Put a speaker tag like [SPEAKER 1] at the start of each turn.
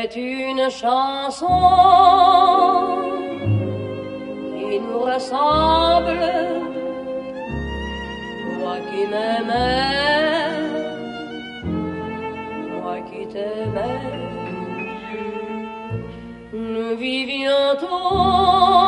[SPEAKER 1] C'est une chanson qui nous ressemble, toi qui m'aimais, moi qui t'aimais. Nous vivions tous